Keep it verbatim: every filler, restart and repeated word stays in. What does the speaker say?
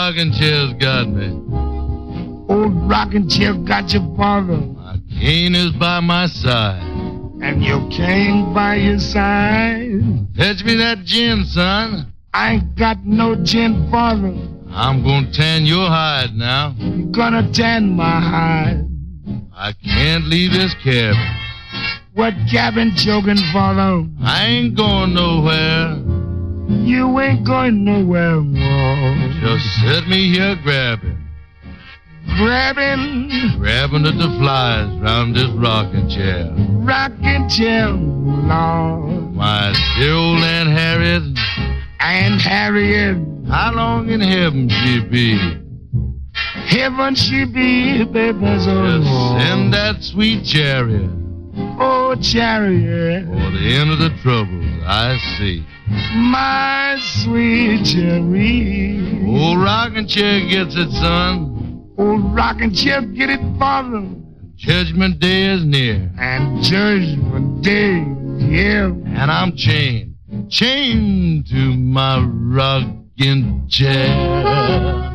rocking chair's got me. Old rocking chair got your father. My cane is by my side. And your cane by your side. Fetch me that gin, son. I ain't got no gin, father. I'm gonna tan your hide now. You're gonna tan my hide. I can't leave this cabin. What cabin, joking, father? I ain't going nowhere. You ain't going nowhere more. Just set me here grabbing. Grabbing. Grabbing at the flies round this rocking chair. Rocking chair, Lord. My dear old Aunt Harriet. Aunt Harriet. How long in heaven she be? Heaven she be, baby. So Just send that sweet chariot. Oh, chariot. For the end of the troubles I see. My sweet chariot. Old rocking chair gets it, son. Old rocking chair get it, father. Judgment day is near. And judgment day is here. And I'm chained, chained to my rocking chair.